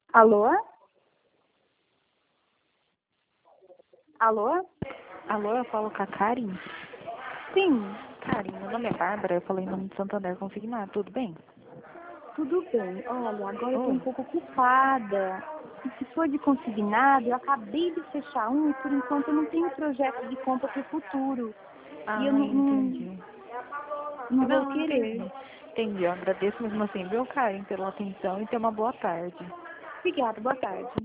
Alô? Alô? Alô, eu falo com a Karen? Sim, Karen, meu nome é Bárbara, eu falei em nome de Santander Consignado, tudo bem? tudo bem. Olha, agora eu estou um Oi. pouco ocupada. E se for de consignado, eu acabei de fechar um e por enquanto eu não tenho projeto de compra para o futuro. E eu Ah, não, entendi. não vou Não, querer. entendi. Entendi, eu agradeço mesmo assim, viu, Karen, pela atenção e tenha uma boa tarde. Obrigada, boa tarde.